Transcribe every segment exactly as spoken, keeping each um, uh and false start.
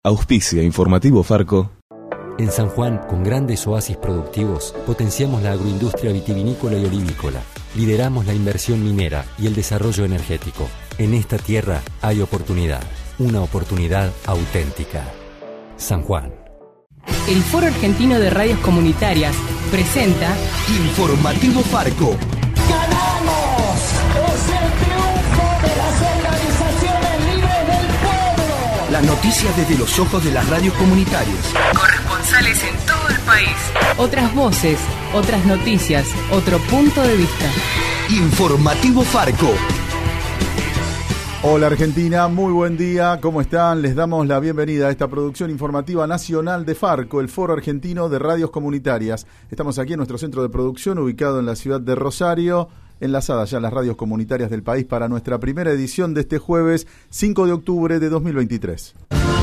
Auspicia Informativo Farco. En San Juan, con grandes oasis productivos, potenciamos la agroindustria vitivinícola y olivícola. Lideramos la inversión minera y el desarrollo energético. En esta tierra hay oportunidad, una oportunidad auténtica. San Juan. El Foro Argentino de Radios Comunitarias presenta Informativo Farco. ¡Ganamos! ¡Es el triunfo de las organizaciones libres del pueblo! Las noticias desde los ojos de las radios comunitarias. Corresponsales en todo el país. Otras voces, otras noticias, otro punto de vista. Informativo Farco. Hola Argentina, muy buen día, ¿cómo están? Les damos la bienvenida a esta producción informativa nacional de Farco, el Foro Argentino de Radios Comunitarias. Estamos aquí en nuestro centro de producción, ubicado en la ciudad de Rosario, enlazadas ya las radios comunitarias del país para nuestra primera edición de este jueves cinco de octubre de dos mil veintitrés.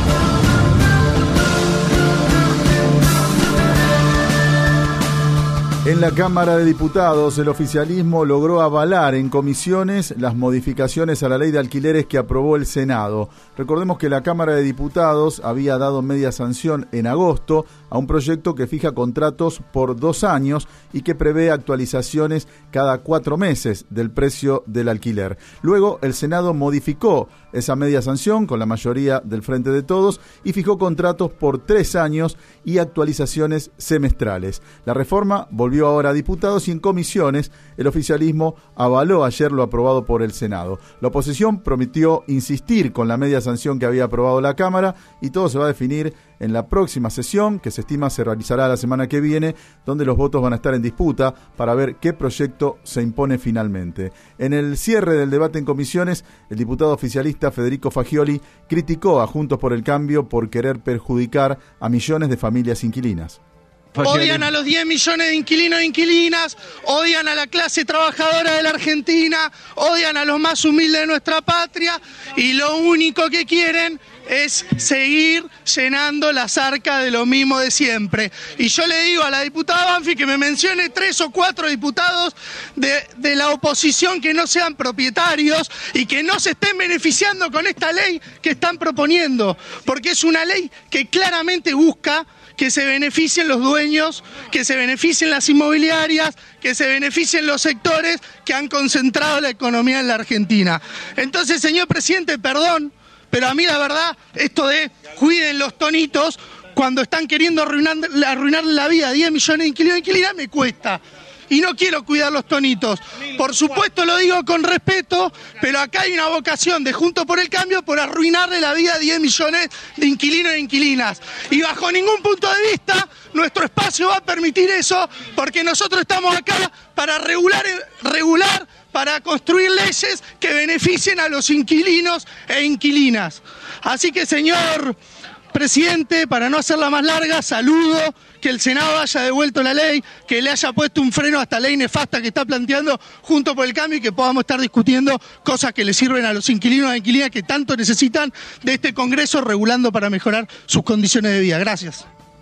En la Cámara de Diputados, el oficialismo logró avalar en comisiones las modificaciones a la ley de alquileres que aprobó el Senado. Recordemos que la Cámara de Diputados había dado media sanción en agosto a un proyecto que fija contratos por dos años y que prevé actualizaciones cada cuatro meses del precio del alquiler. Luego, el Senado modificó esa media sanción con la mayoría del Frente de Todos y fijó contratos por tres años y actualizaciones semestrales. La reforma volvió ahora a diputados y en comisiones el oficialismo avaló ayer lo aprobado por el Senado. La oposición prometió insistir con la media sanción que había aprobado la Cámara y todo se va a definir en la próxima sesión, que se estima se realizará la semana que viene, donde los votos van a estar en disputa para ver qué proyecto se impone finalmente. En el cierre del debate en comisiones, el diputado oficialista Federico Fagioli criticó a Juntos por el Cambio por querer perjudicar a millones de familias inquilinas. Odian a los diez millones de inquilinos e inquilinas, odian a la clase trabajadora de la Argentina, odian a los más humildes de nuestra patria y lo único que quieren es seguir llenando las arcas de lo mismo de siempre. Y yo le digo a la diputada Banfi que me mencione tres o cuatro diputados de, de la oposición que no sean propietarios y que no se estén beneficiando con esta ley que están proponiendo, porque es una ley que claramente busca que se beneficien los dueños, que se beneficien las inmobiliarias, que se beneficien los sectores que han concentrado la economía en la Argentina. Entonces, señor presidente, perdón, pero a mí la verdad, esto de cuiden los tonitos, cuando están queriendo arruinar, arruinar la vida a diez millones de inquilinos y inquilinas, me cuesta. Y no quiero cuidar los tonitos. Por supuesto lo digo con respeto, pero acá hay una vocación de Juntos por el Cambio por arruinarle la vida a diez millones de inquilinos e inquilinas. Y bajo ningún punto de vista nuestro espacio va a permitir eso, porque nosotros estamos acá para regular, regular, para construir leyes que beneficien a los inquilinos e inquilinas. Así que, señor presidente, para no hacerla más larga, saludo que el Senado haya devuelto la ley, que le haya puesto un freno a esta ley nefasta que está planteando Juntos por el Cambio y que podamos estar discutiendo cosas que le sirven a los inquilinos e inquilinas que tanto necesitan de este Congreso regulando para mejorar sus condiciones de vida. Gracias.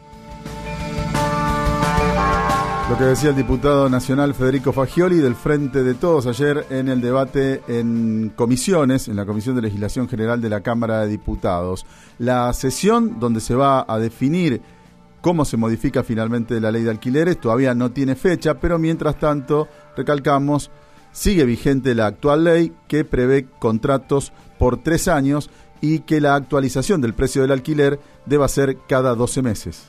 Lo que decía el diputado nacional Federico Fagioli del Frente de Todos ayer en el debate en comisiones, en la Comisión de Legislación General de la Cámara de Diputados. La sesión donde se va a definir cómo se modifica finalmente la ley de alquileres todavía no tiene fecha, pero mientras tanto, recalcamos, sigue vigente la actual ley que prevé contratos por tres años y que la actualización del precio del alquiler deba ser cada doce meses.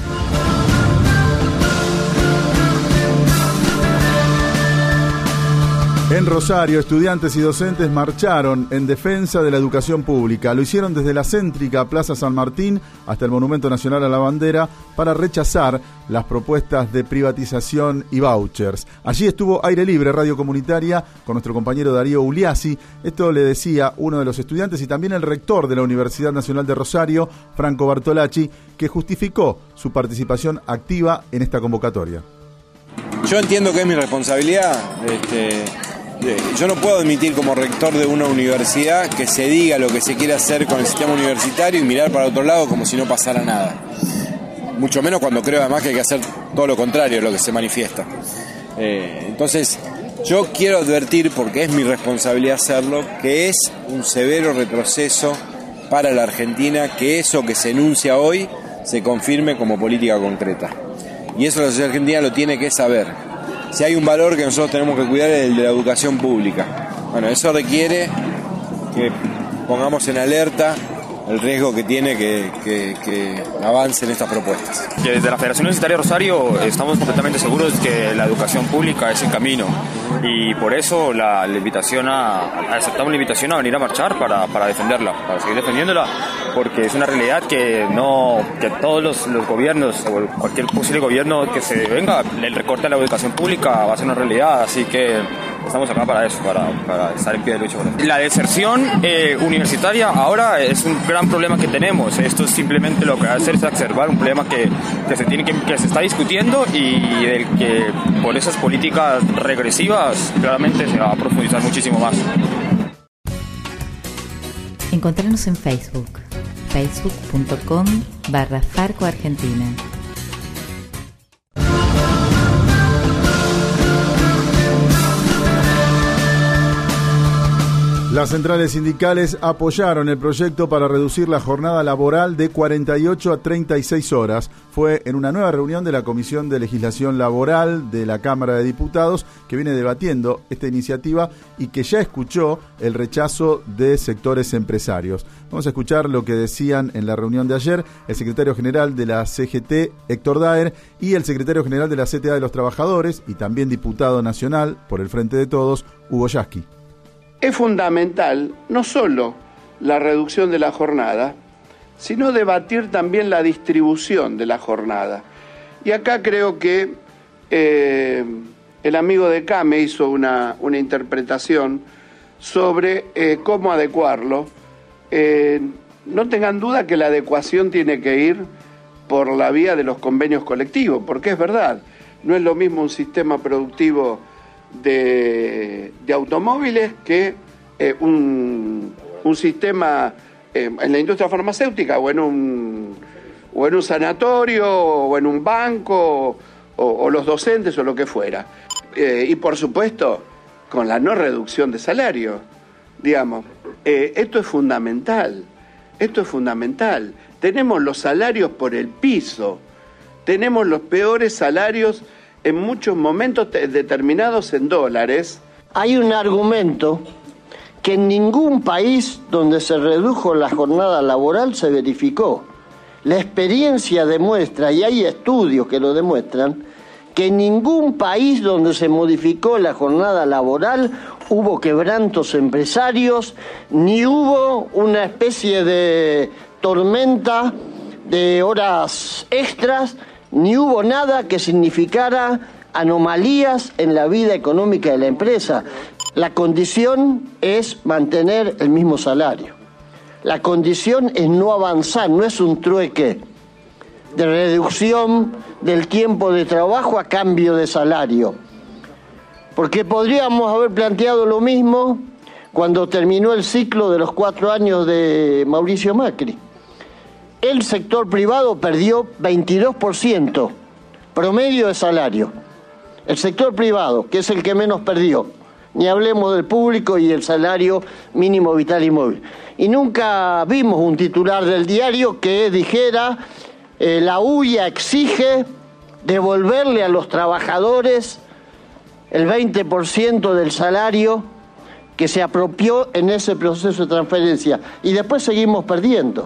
En Rosario, estudiantes y docentes marcharon en defensa de la educación pública. Lo hicieron desde la céntrica Plaza San Martín hasta el Monumento Nacional a la Bandera para rechazar las propuestas de privatización y vouchers. Allí estuvo Aire Libre, radio comunitaria, con nuestro compañero Darío Uliassi. Esto le decía uno de los estudiantes y también el rector de la Universidad Nacional de Rosario, Franco Bartolacci, que justificó su participación activa en esta convocatoria. Yo entiendo que es mi responsabilidad. Este... Yo no puedo admitir como rector de una universidad que se diga lo que se quiere hacer con el sistema universitario y mirar para otro lado como si no pasara nada. Mucho menos cuando creo además que hay que hacer todo lo contrario de lo que se manifiesta. Eh, entonces, yo quiero advertir, porque es mi responsabilidad hacerlo, que es un severo retroceso para la Argentina que eso que se enuncia hoy se confirme como política concreta. Y eso la sociedad argentina lo tiene que saber. Si hay un valor que nosotros tenemos que cuidar es el de la educación pública. Bueno, eso requiere que pongamos en alerta el riesgo que tiene que, que, que avancen estas propuestas. Desde la Federación Universitaria Rosario estamos completamente seguros de que la educación pública es el camino y por eso la, la invitación a, aceptamos la invitación a venir a marchar para, para defenderla, para seguir defendiéndola, porque es una realidad que no que todos los, los gobiernos o cualquier posible gobierno que se venga, el recorte a la educación pública va a ser una realidad, así que estamos acá para eso, para, para estar en pie de lucha. La deserción eh, universitaria ahora es un gran problema que tenemos. Esto simplemente lo que va a hacer es exacerbar un problema que, que, se, tiene que, que se está discutiendo y del que por esas políticas regresivas claramente se va a profundizar muchísimo más. Encontrarnos en Facebook, facebook punto com barra Farco Argentina. Las centrales sindicales apoyaron el proyecto para reducir la jornada laboral de cuarenta y ocho a treinta y seis horas. Fue en una nueva reunión de la Comisión de Legislación Laboral de la Cámara de Diputados que viene debatiendo esta iniciativa y que ya escuchó el rechazo de sectores empresarios. Vamos a escuchar lo que decían en la reunión de ayer el secretario general de la C G T, Héctor Daer, y el secretario general de la C T A de los Trabajadores y también diputado nacional por el Frente de Todos, Hugo Yasky. Es fundamental no solo la reducción de la jornada, sino debatir también la distribución de la jornada. Y acá creo que eh, el amigo de Came hizo una, una interpretación sobre eh, cómo adecuarlo. Eh, no tengan duda que la adecuación tiene que ir por la vía de los convenios colectivos, porque es verdad, no es lo mismo un sistema productivo De, de automóviles que eh, un, un sistema eh, en la industria farmacéutica o en un, o en un sanatorio o en un banco o, o los docentes o lo que fuera. Eh, y por supuesto con la no reducción de salario, digamos. Eh, esto es fundamental, esto es fundamental. Tenemos los salarios por el piso, tenemos los peores salarios en muchos momentos determinados en dólares. Hay un argumento que en ningún país donde se redujo la jornada laboral se verificó. La experiencia demuestra, y hay estudios que lo demuestran, que en ningún país donde se modificó la jornada laboral hubo quebrantos empresarios, ni hubo una especie de tormenta de horas extras, ni hubo nada que significara anomalías en la vida económica de la empresa. La condición es mantener el mismo salario. La condición es no avanzar, no es un trueque de reducción del tiempo de trabajo a cambio de salario. Porque podríamos haber planteado lo mismo cuando terminó el ciclo de los cuatro años de Mauricio Macri. El sector privado perdió veintidós por ciento promedio de salario. El sector privado, que es el que menos perdió, ni hablemos del público y el salario mínimo vital y móvil. Y nunca vimos un titular del diario que dijera eh, la U I A exige devolverle a los trabajadores el veinte por ciento del salario que se apropió en ese proceso de transferencia. Y después seguimos perdiendo.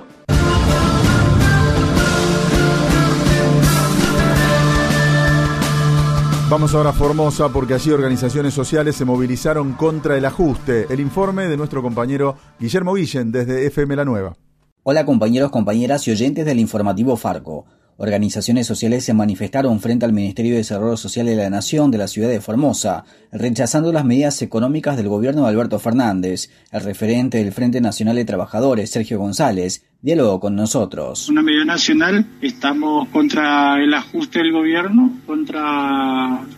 Vamos ahora a Formosa porque allí organizaciones sociales se movilizaron contra el ajuste. El informe de nuestro compañero Guillermo Guillén desde F M La Nueva. Hola compañeros, compañeras y oyentes del informativo Farco. Organizaciones sociales se manifestaron frente al Ministerio de Desarrollo Social de la Nación de la ciudad de Formosa, rechazando las medidas económicas del gobierno de Alberto Fernández. El referente del Frente Nacional de Trabajadores, Sergio González, dialogó con nosotros. Una medida nacional, estamos contra el ajuste del gobierno, contra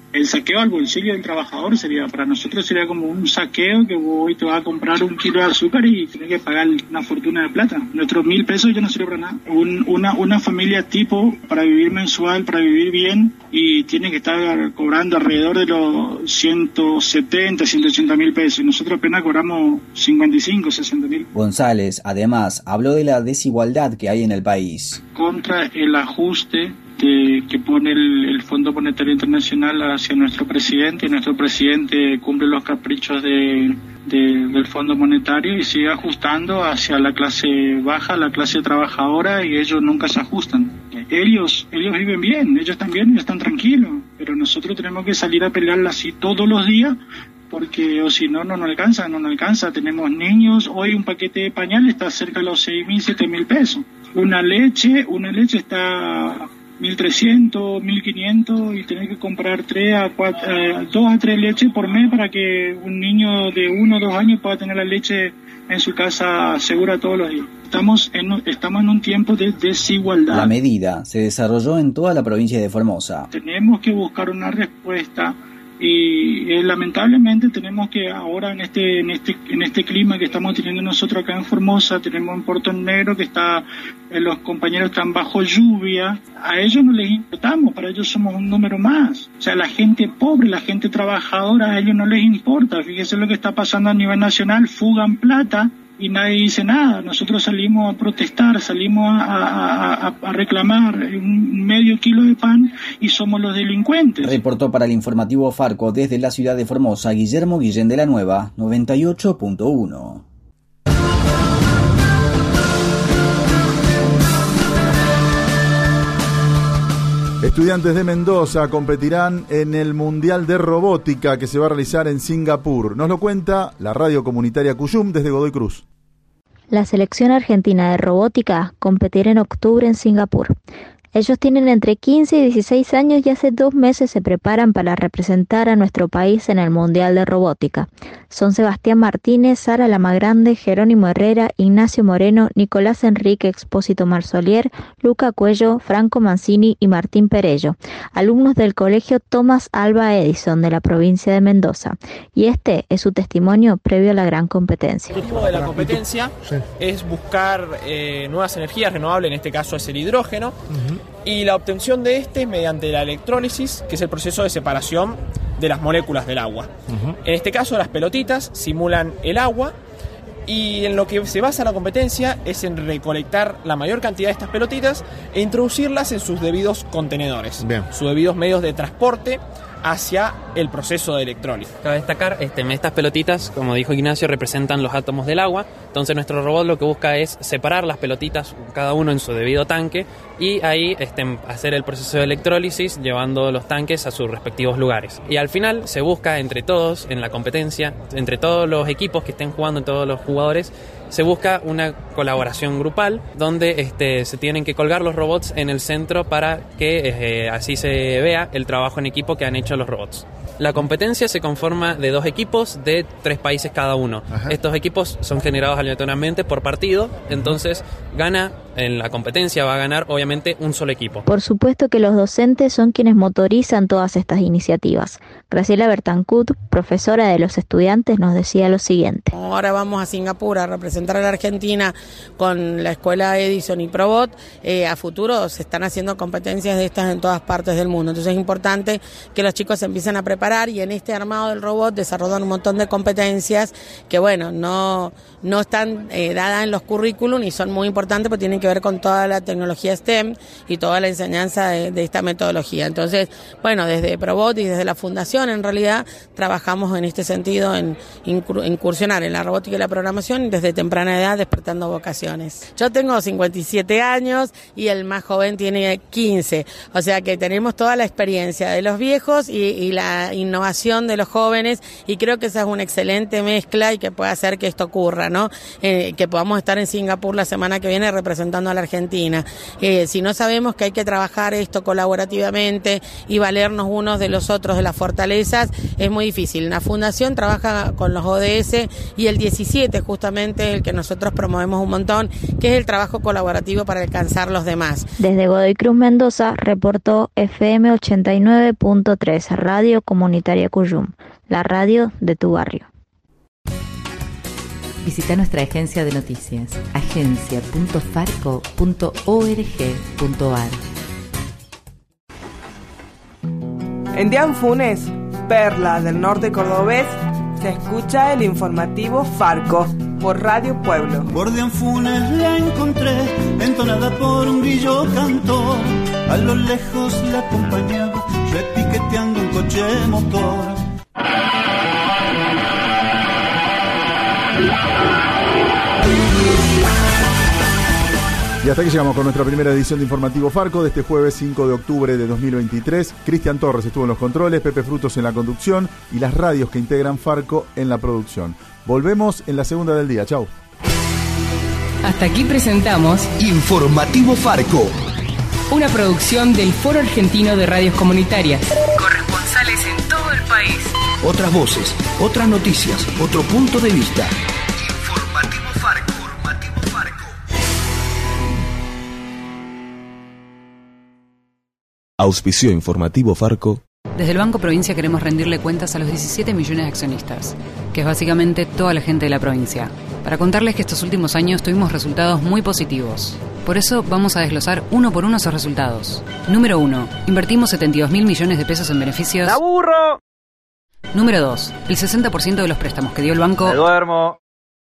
el saqueo al bolsillo del trabajador sería, para nosotros sería como un saqueo que vos hoy te vas a comprar un kilo de azúcar y tenés que pagar una fortuna de plata. Nuestros mil pesos ya no sirve para nada. Un, una, una familia tipo para vivir mensual, para vivir bien, y tiene que estar cobrando alrededor de los ciento setenta, ciento ochenta mil pesos. Y nosotros apenas cobramos cincuenta y cinco, sesenta mil. González, además, habló de la desigualdad que hay en el país. Contra el ajuste de, que pone el, el Fondo Monetario Internacional hacia nuestro presidente, y nuestro presidente cumple los caprichos de, de, del Fondo Monetario y sigue ajustando hacia la clase baja, la clase trabajadora, y ellos nunca se ajustan. Ellos, ellos viven bien, ellos están bien, ellos están tranquilos, pero nosotros tenemos que salir a pelearla así todos los días, porque o si no, no nos alcanza, no nos alcanza. Tenemos niños, hoy un paquete de pañal está cerca de los seis mil, siete mil pesos. Una leche, una leche está mil trescientos, mil quinientos, y tener que comprar tres a cuatro, eh, dos a tres leches por mes para que un niño de uno o dos años pueda tener la leche en su casa segura todos los días. Estamos en, estamos en un tiempo de desigualdad. La medida se desarrolló en toda la provincia de Formosa. Tenemos que buscar una respuesta y eh, lamentablemente tenemos que ahora en este en este en este clima que estamos teniendo nosotros acá en Formosa, tenemos un Puerto Negro que está, eh, los compañeros están bajo lluvia, a ellos no les importamos, para ellos somos un número más. O sea, la gente pobre, la gente trabajadora, a ellos no les importa. Fíjese lo que está pasando a nivel nacional, fugan plata y nadie dice nada. Nosotros salimos a protestar, salimos a, a, a, a reclamar un medio kilo de pan y somos los delincuentes. Reportó para el informativo Farco desde la ciudad de Formosa, Guillermo Guillén de la Nueva, noventa y ocho punto uno. Estudiantes de Mendoza competirán en el Mundial de Robótica que se va a realizar en Singapur. Nos lo cuenta la radio comunitaria Cuyum desde Godoy Cruz. La selección argentina de robótica competirá en octubre en Singapur. Ellos tienen entre quince y dieciséis años y hace dos meses se preparan para representar a nuestro país en el Mundial de Robótica. Son Sebastián Martínez, Sara Lamagrande, Jerónimo Herrera, Ignacio Moreno, Nicolás Enrique Expósito Marsolier, Luca Cuello, Franco Mancini y Martín Perello, alumnos del colegio Thomas Alva Edison de la provincia de Mendoza. Y este es su testimonio previo a la gran competencia. El objetivo de la competencia es buscar eh, nuevas energías renovables, en este caso es el hidrógeno. Uh-huh. Y la obtención de este mediante la electrólisis, que es el proceso de separación de las moléculas del agua. Uh-huh. En este caso, las pelotitas simulan el agua, y en lo que se basa la competencia es en recolectar la mayor cantidad de estas pelotitas e introducirlas en sus debidos contenedores, Bien. sus debidos medios de transporte hacia el proceso de electrólisis. Cabe destacar, este, estas pelotitas, como dijo Ignacio, representan los átomos del agua. Entonces nuestro robot lo que busca es separar las pelotitas, cada uno en su debido tanque, y ahí este, hacer el proceso de electrólisis llevando los tanques a sus respectivos lugares. Y al final se busca entre todos, en la competencia, entre todos los equipos que estén jugando, entre todos los jugadores, se busca una colaboración grupal donde este, se tienen que colgar los robots en el centro para que eh, así se vea el trabajo en equipo que han hecho los robots. La competencia se conforma de dos equipos de tres países cada uno. Ajá. Estos equipos son generados aleatoriamente por partido, entonces gana, en la competencia va a ganar obviamente un solo equipo. Por supuesto que los docentes son quienes motorizan todas estas iniciativas. Graciela Bertancourt, profesora de los estudiantes, nos decía lo siguiente. Ahora vamos a Singapur a representar a la Argentina con la escuela Edison y Probot. Eh, a futuro se están haciendo competencias de estas en todas partes del mundo. Entonces es importante que los chicos se empiecen a preparar, y en este armado del robot desarrollan un montón de competencias que bueno, no, no están eh, dadas en los currículum y son muy importantes porque tienen que ver con toda la tecnología STEM y toda la enseñanza de, de esta metodología. Entonces, bueno, desde Probot y desde la fundación en realidad trabajamos en este sentido, en incursionar en la robótica y la programación desde temprana edad, despertando vocaciones. Yo tengo cincuenta y siete años y el más joven tiene quince, o sea que tenemos toda la experiencia de los viejos y, y la innovación de los jóvenes, y creo que esa es una excelente mezcla y que puede hacer que esto ocurra, ¿no? Eh, que podamos estar en Singapur la semana que viene representando a la Argentina. Eh, si no sabemos que hay que trabajar esto colaborativamente y valernos unos de los otros de las fortalezas, es muy difícil. La Fundación trabaja con los O D S y el diecisiete justamente es el que nosotros promovemos un montón, que es el trabajo colaborativo para alcanzar los demás. Desde Godoy Cruz, Mendoza, reportó F M ochenta y nueve punto tres, Radio Comunitaria Cuyum, la radio de tu barrio. Visita nuestra agencia de noticias, agencia punto farco punto org punto ar. En Dianfunes, perla del norte cordobés, se escucha el informativo Farco por Radio Pueblo. Por Dianfunes la encontré, entonada por un grillo cantor. A lo lejos la acompañaba, repiqueteando un coche motor. Y hasta aquí llegamos con nuestra primera edición de Informativo Farco de este jueves cinco de octubre de dos mil veintitrés. Cristian Torres estuvo en los controles, Pepe Frutos en la conducción y las radios que integran Farco en la producción. Volvemos en la segunda del día. Chau. Hasta aquí presentamos Informativo Farco, una producción del Foro Argentino de Radios Comunitarias. Corresponsales en todo el país. Otras voces, otras noticias, otro punto de vista. Informativo Farco. Auspició Informativo Farco. Desde el Banco Provincia queremos rendirle cuentas a los diecisiete millones de accionistas, que es básicamente toda la gente de la provincia, para contarles que estos últimos años tuvimos resultados muy positivos. Por eso vamos a desglosar uno por uno esos resultados. Número uno. Invertimos setenta y dos mil millones de pesos en beneficios. ¡La burro! Número dos. El sesenta por ciento de los préstamos que dio el banco... ¡Me duermo!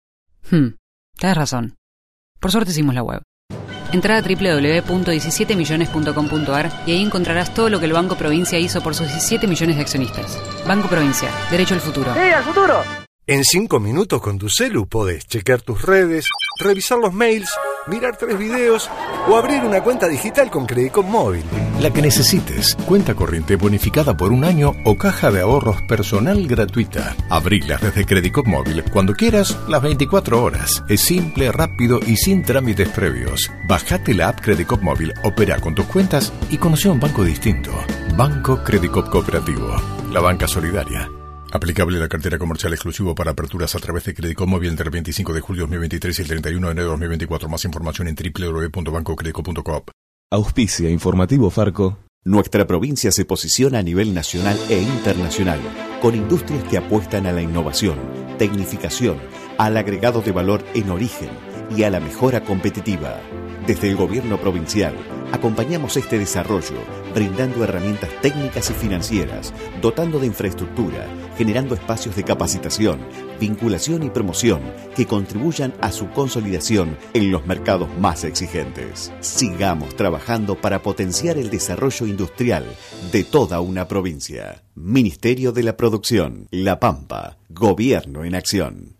Hmm, tenés razón. Por suerte hicimos la web. Entrá a doble u doble u doble u punto diecisiete millones punto com punto ar y ahí encontrarás todo lo que el Banco Provincia hizo por sus diecisiete millones de accionistas. Banco Provincia, derecho al futuro. ¡Sí, al futuro! En cinco minutos con tu celu podés chequear tus redes, revisar los mails, mirar tres videos o abrir una cuenta digital con Credicop Móvil. La que necesites. Cuenta corriente bonificada por un año o caja de ahorros personal gratuita. Abrilas desde Credicop Móvil cuando quieras, las veinticuatro horas. Es simple, rápido y sin trámites previos. Bajate la app Credicop Móvil, opera con tus cuentas y conoce un banco distinto. Banco Credicop Cooperativo. La banca solidaria. Aplicable la cartera comercial exclusivo para aperturas a través de Credicop Móvil entre el veinticinco de julio de dos mil veintitrés y el treinta y uno de enero de dos mil veinticuatro. Más información en doble u doble u doble u punto banco credicop punto coop. Auspicia Informativo Farco. Nuestra provincia se posiciona a nivel nacional e internacional, con industrias que apuestan a la innovación, tecnificación, al agregado de valor en origen y a la mejora competitiva. Desde el gobierno provincial, acompañamos este desarrollo, brindando herramientas técnicas y financieras, dotando de infraestructura, generando espacios de capacitación, vinculación y promoción que contribuyan a su consolidación en los mercados más exigentes. Sigamos trabajando para potenciar el desarrollo industrial de toda una provincia. Ministerio de la Producción, La Pampa, Gobierno en Acción.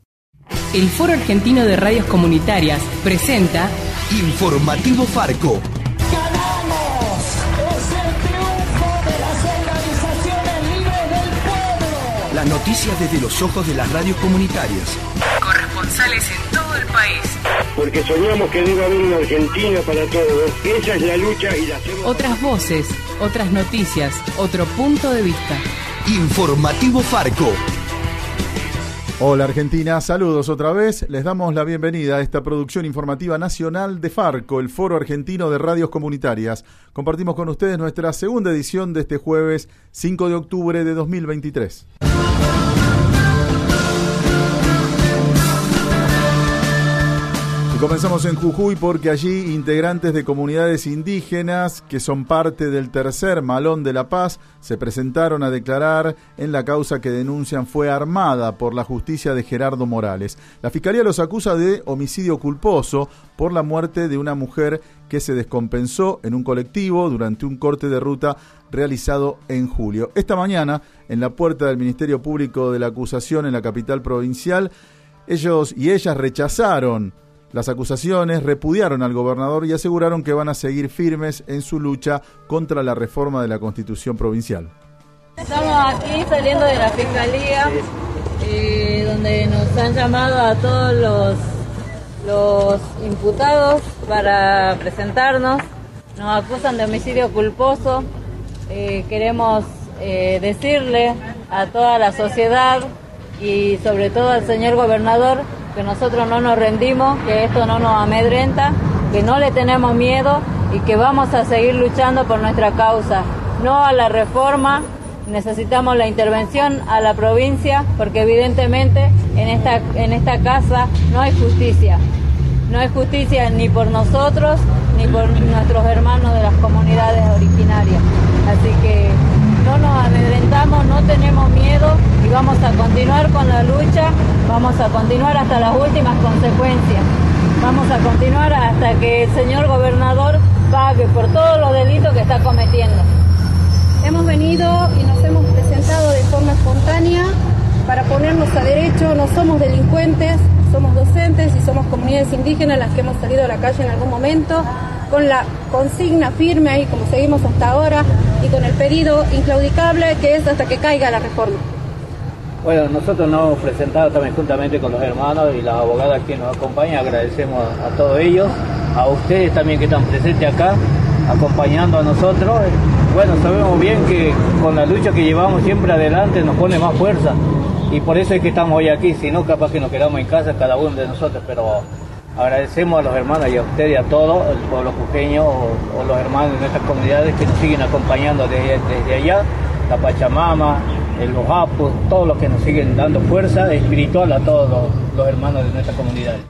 El Foro Argentino de Radios Comunitarias presenta Informativo Farco. ¡Ganamos! ¡Es el triunfo de las organizaciones libres del pueblo! Las noticias desde los ojos de las radios comunitarias. Corresponsales en todo el país. Porque soñamos que debe haber una Argentina para todos. Esa es la lucha y la hacemos. Otras voces, otras noticias, otro punto de vista. Informativo Farco. Hola Argentina, saludos otra vez. Les damos la bienvenida a esta producción informativa nacional de Farco, el Foro Argentino de Radios Comunitarias. Compartimos con ustedes nuestra segunda edición de este jueves cinco de octubre de dos mil veintitrés. Y comenzamos en Jujuy porque allí integrantes de comunidades indígenas que son parte del tercer Malón de la Paz se presentaron a declarar en la causa que denuncian fue armada por la justicia de Gerardo Morales. La Fiscalía los acusa de homicidio culposo por la muerte de una mujer que se descompensó en un colectivo durante un corte de ruta realizado en julio. Esta mañana, en la puerta del Ministerio Público de la Acusación en la capital provincial, ellos y ellas rechazaron las acusaciones, repudiaron al gobernador y aseguraron que van a seguir firmes en su lucha contra la reforma de la Constitución provincial. Estamos aquí saliendo de la Fiscalía, eh, donde nos han llamado a todos los, los imputados para presentarnos. Nos acusan de homicidio culposo. Eh, queremos eh, decirle a toda la sociedad y sobre todo al señor gobernador que nosotros no nos rendimos, que esto no nos amedrenta, que no le tenemos miedo y que vamos a seguir luchando por nuestra causa. No a la reforma, necesitamos la intervención a la provincia porque evidentemente en esta, en esta casa no hay justicia. No hay justicia ni por nosotros ni por nuestros hermanos de las comunidades originarias. Así que no nos amedrentamos, no tenemos miedo y vamos a continuar con la lucha, vamos a continuar hasta las últimas consecuencias. Vamos a continuar hasta que el señor gobernador pague por todos los delitos que está cometiendo. Hemos venido y nos hemos presentado de forma espontánea para ponernos a derecho. No somos delincuentes, somos docentes y somos comunidades indígenas las que hemos salido a la calle en algún momento con la consigna firme ahí como seguimos hasta ahora y con el pedido inclaudicable que es hasta que caiga la reforma. Bueno, nosotros nos hemos presentado también juntamente con los hermanos y las abogadas que nos acompañan, agradecemos a todos ellos, a ustedes también que están presentes acá, acompañando a nosotros. Bueno, sabemos bien que con la lucha que llevamos siempre adelante nos pone más fuerza y por eso es que estamos hoy aquí, si no capaz que nos quedamos en casa cada uno de nosotros, pero agradecemos a los hermanos y a ustedes y a todos, el pueblo jujeño o, o los hermanos de nuestras comunidades que nos siguen acompañando desde, desde allá, la Pachamama, los apos, todos los que nos siguen dando fuerza espiritual a todos los, los hermanos de nuestras comunidades.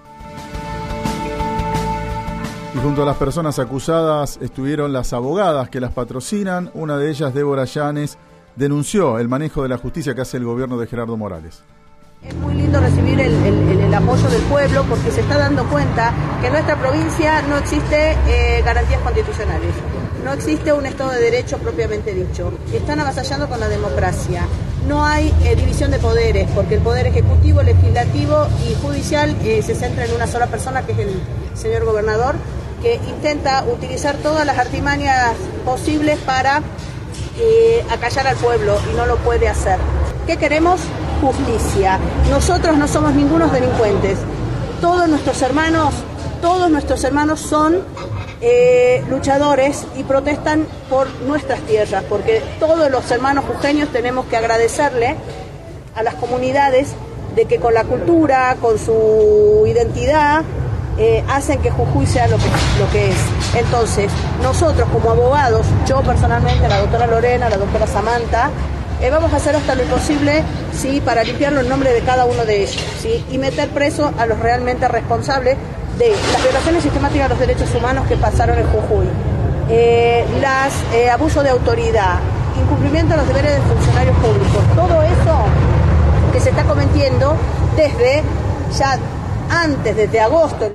Y junto a las personas acusadas estuvieron las abogadas que las patrocinan. Una de ellas, Débora Llanes, denunció el manejo de la justicia que hace el gobierno de Gerardo Morales. Es muy lindo recibir el, el, el apoyo del pueblo porque se está dando cuenta que en nuestra provincia no existe eh, garantías constitucionales, no existe un Estado de Derecho propiamente dicho, están avasallando con la democracia, no hay eh, división de poderes porque el poder ejecutivo, legislativo y judicial eh, se centra en una sola persona que es el señor gobernador, que intenta utilizar todas las artimañas posibles para eh, acallar al pueblo y no lo puede hacer. ¿Qué queremos? Justicia. Nosotros no somos ningunos delincuentes. Todos nuestros hermanos, todos nuestros hermanos son eh, luchadores y protestan por nuestras tierras, porque todos los hermanos jujeños tenemos que agradecerle a las comunidades de que con la cultura, con su identidad, eh, hacen que Jujuy sea lo que, lo que es. Entonces, nosotros como abogados, yo personalmente, la doctora Lorena, la doctora Samantha, Eh, vamos a hacer hasta lo imposible, sí, para limpiarlo en nombre de cada uno de ellos, sí, y meter preso a los realmente responsables de las violaciones sistemáticas de los derechos humanos que pasaron en Jujuy, eh, las eh, abuso de autoridad, incumplimiento de los deberes de funcionarios públicos, todo eso que se está cometiendo desde ya antes, desde agosto.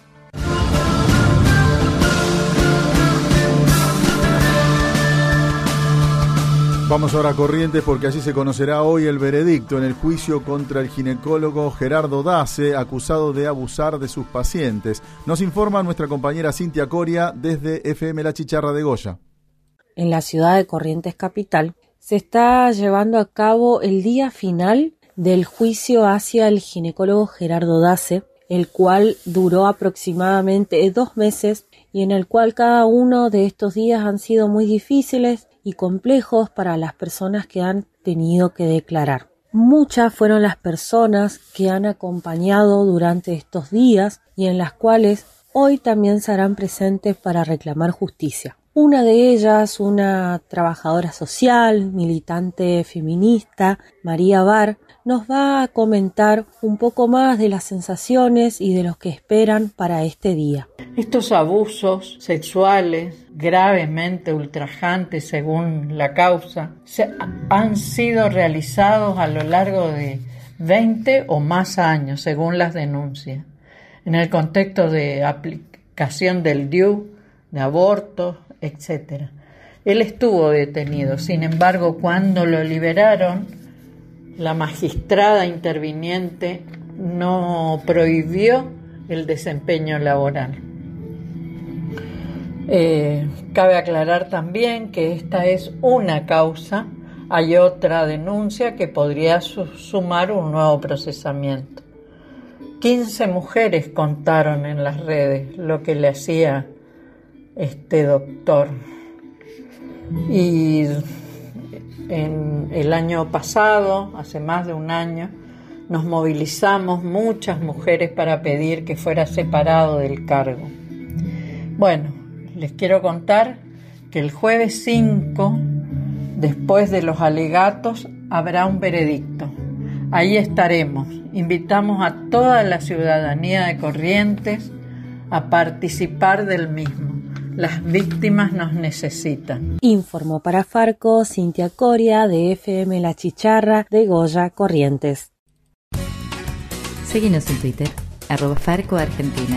Vamos ahora a Corrientes porque allí se conocerá hoy el veredicto en el juicio contra el ginecólogo Gerardo Dace, acusado de abusar de sus pacientes. Nos informa nuestra compañera Cintia Coria desde F M La Chicharra de Goya. En la ciudad de Corrientes Capital se está llevando a cabo el día final del juicio hacia el ginecólogo Gerardo Dace, el cual duró aproximadamente dos meses y en el cual cada uno de estos días han sido muy difíciles y complejos para las personas que han tenido que declarar. Muchas fueron las personas que han acompañado durante estos días y en las cuales hoy también se harán presentes para reclamar justicia. Una de ellas, una trabajadora social, militante feminista, María Bar, nos va a comentar un poco más de las sensaciones y de lo que esperan para este día. Estos abusos sexuales gravemente ultrajantes según la causa se han sido realizados a lo largo de veinte o más años según las denuncias, en el contexto de aplicación del D I U, de abortos, etcétera. Él estuvo detenido, sin embargo, cuando lo liberaron, la magistrada interviniente no prohibió el desempeño laboral. Eh, cabe aclarar también que esta es una causa hay otra denuncia que podría su- sumar un nuevo procesamiento. quince mujeres contaron en las redes lo que le hacía este doctor. Y en el año pasado, hace más de un año, nos movilizamos muchas mujeres para pedir que fuera separado del cargo. Bueno, les quiero contar que el jueves cinco, después de los alegatos, habrá un veredicto. Ahí estaremos. Invitamos a toda la ciudadanía de Corrientes a participar del mismo. Las víctimas nos necesitan. Informó para Farco Cintia Coria de F M La Chicharra de Goya, Corrientes. Seguinos en Twitter, arroba Farco Argentina.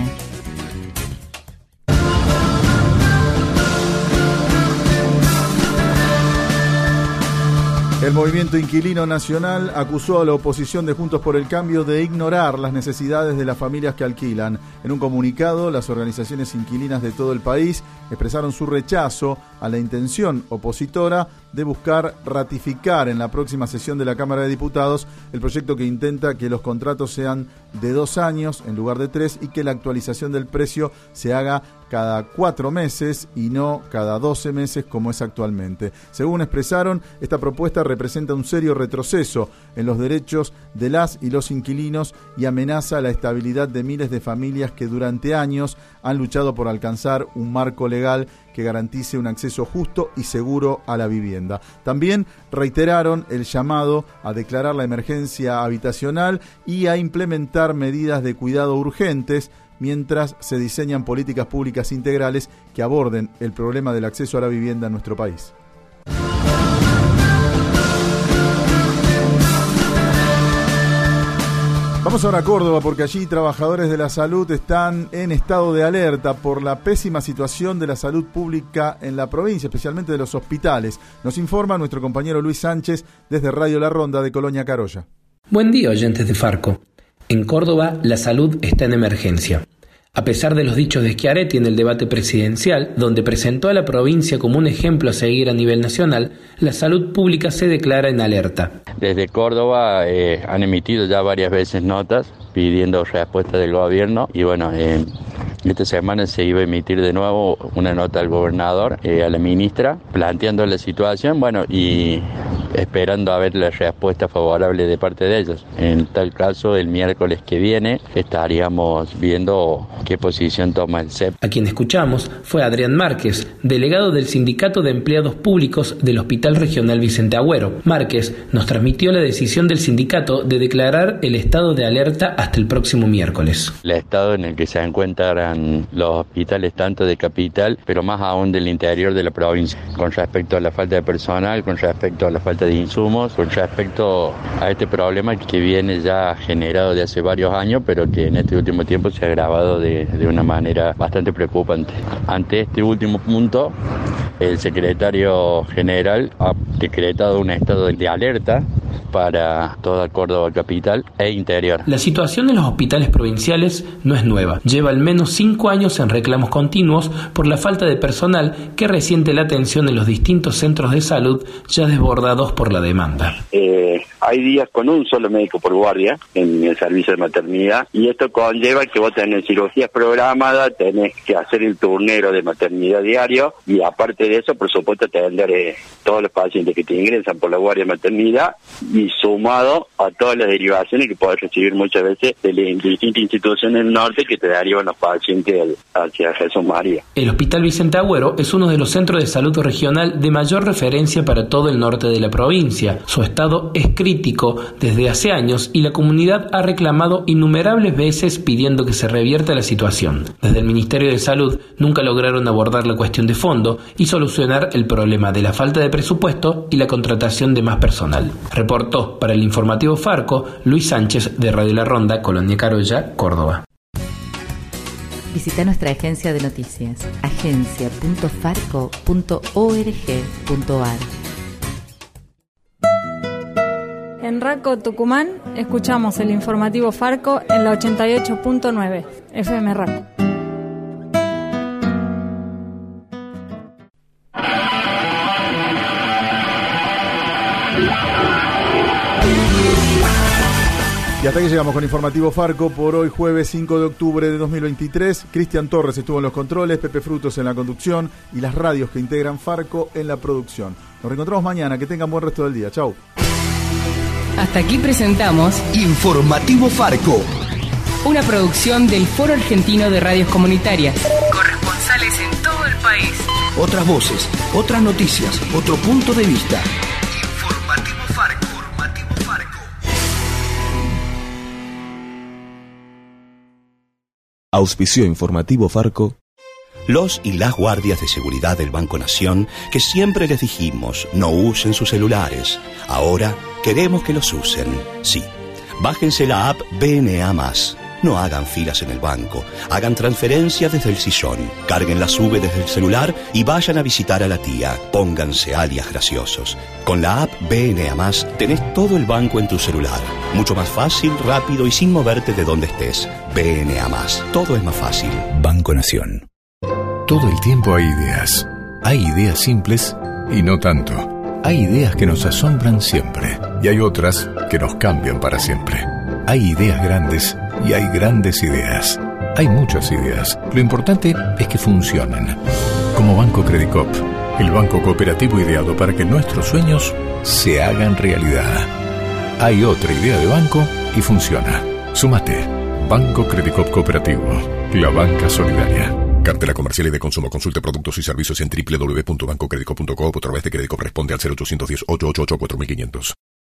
El Movimiento Inquilino Nacional acusó a la oposición de Juntos por el Cambio de ignorar las necesidades de las familias que alquilan. En un comunicado, las organizaciones inquilinas de todo el país expresaron su rechazo a la intención opositora de buscar ratificar en la próxima sesión de la Cámara de Diputados el proyecto que intenta que los contratos sean de dos años en lugar de tres y que la actualización del precio se haga cada cuatro meses y no cada doce meses como es actualmente. Según expresaron, esta propuesta representa un serio retroceso en los derechos de las y los inquilinos y amenaza la estabilidad de miles de familias que durante años han luchado por alcanzar un marco legal que garantice un acceso justo y seguro a la vivienda. También reiteraron el llamado a declarar la emergencia habitacional y a implementar medidas de cuidado urgentes mientras se diseñan políticas públicas integrales que aborden el problema del acceso a la vivienda en nuestro país. Vamos ahora a Córdoba porque allí trabajadores de la salud están en estado de alerta por la pésima situación de la salud pública en la provincia, especialmente de los hospitales. Nos informa nuestro compañero Luis Sánchez desde Radio La Ronda de Colonia Carolla. Buen día, oyentes de Farco. En Córdoba, la salud está en emergencia. A pesar de los dichos de Schiaretti en el debate presidencial, donde presentó a la provincia como un ejemplo a seguir a nivel nacional, la salud pública se declara en alerta. Desde Córdoba eh, han emitido ya varias veces notas pidiendo respuesta del gobierno y bueno, eh, esta semana se iba a emitir de nuevo una nota al gobernador, eh, a la ministra, planteando la situación, bueno, y esperando a ver la respuesta favorable de parte de ellos. En tal caso, el miércoles que viene estaríamos viendo qué posición toma el C E P. A quien escuchamos fue Adrián Márquez, delegado del Sindicato de Empleados Públicos del Hospital Regional Vicente Agüero. Márquez nos transmitió la decisión del sindicato de declarar el estado de alerta hasta el próximo miércoles. El estado en el que se encuentran los hospitales tanto de capital, pero más aún del interior de la provincia, con respecto a la falta de personal, con respecto a la falta de insumos, con respecto a este problema que viene ya generado de hace varios años, pero que en este último tiempo se ha agravado de, de una manera bastante preocupante. Ante este último punto, el secretario general ha decretado un estado de alerta para toda Córdoba capital e interior. La situación en los hospitales provinciales no es nueva. Lleva al menos cinco años en reclamos continuos por la falta de personal que resiente la atención en los distintos centros de salud ya desbordados por la demanda. Eh, hay días con un solo médico por guardia en el servicio de maternidad y esto conlleva que vos tenés cirugías programadas, tenés que hacer el turnero de maternidad diario y aparte de eso, por supuesto, atender eh, todos los pacientes que te ingresan por la guardia de maternidad y sumado a todas las derivaciones que podés recibir muchas veces de las distintas instituciones del norte que te derivan los pacientes hacia Jesús María. El Hospital Vicente Agüero es uno de los centros de salud regional de mayor referencia para todo el norte de la provincia. Su estado es crítico desde hace años y la comunidad ha reclamado innumerables veces pidiendo que se revierta la situación. Desde el Ministerio de Salud nunca lograron abordar la cuestión de fondo y solucionar el problema de la falta de presupuesto y la contratación de más personal. Reportó para el informativo Farco Luis Sánchez de Radio La Ronda, Colonia Carolla, Córdoba. Visita nuestra agencia de noticias, agencia punto farco punto org punto ar. En Raco, Tucumán, escuchamos el informativo Farco en la ochenta y ocho punto nueve F M Raco. Y hasta aquí llegamos con Informativo Farco por hoy, jueves cinco de octubre de dos mil veintitrés. Cristian Torres estuvo en los controles, Pepe Frutos en la conducción y las radios que integran Farco en la producción. Nos reencontramos mañana, que tengan buen resto del día. Chau. Hasta aquí presentamos Informativo Farco, una producción del Foro Argentino de Radios Comunitarias. Corresponsales en todo el país. Otras voces, otras noticias, otro punto de vista. Informativo Farco. Auspició Informativo Farco. Los y las guardias de seguridad del Banco Nación, que siempre les dijimos no usen sus celulares, ahora queremos que los usen. Sí, bájense la app B N A más. No hagan filas en el banco, hagan transferencias desde el sillón, carguen la sube desde el celular y vayan a visitar a la tía. Pónganse alias graciosos. Con la app B N A más tenés todo el banco en tu celular. Mucho más fácil, rápido y sin moverte de donde estés. B N A más. Todo es más fácil. Banco Nación. Todo el tiempo hay ideas. Hay ideas simples y no tanto. Hay ideas que nos asombran siempre y hay otras que nos cambian para siempre. Hay ideas grandes y hay grandes ideas. Hay muchas ideas. Lo importante es que funcionen. Como Banco Credicop, el banco cooperativo ideado para que nuestros sueños se hagan realidad. Hay otra idea de banco y funciona. Súmate. Banco Credicop Cooperativo. La banca solidaria. Cartela comercial y de consumo. Consulte productos y servicios en doble u doble u doble u punto banco credicop punto com o a través de Credicop. Responde al cero ochocientos diez, ochocientos ochenta y ocho, cuatro mil quinientos.